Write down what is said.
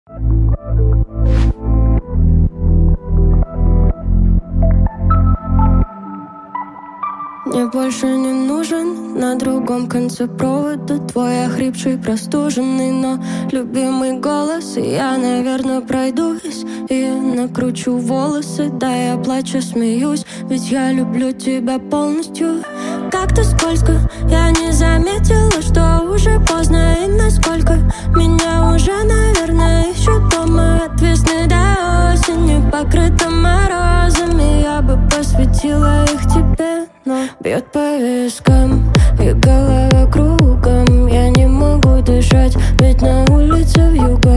Мне больше не нужен на другом конце провода твой охрипший, простуженный, но любимый голос. И я, наверное, пройдусь и накручу волосы. Да, я плачу, смеюсь, ведь я люблю тебя полностью. Как-то скользко, я не заметила, что уже поздно. И насколько меня уже, наверное, ищут дома. От весны до осени, покрыта морозами. Я бы посвятила их тебе, но бьет по вискам и голова кругом. Я не могу дышать, ведь на улице вьюга.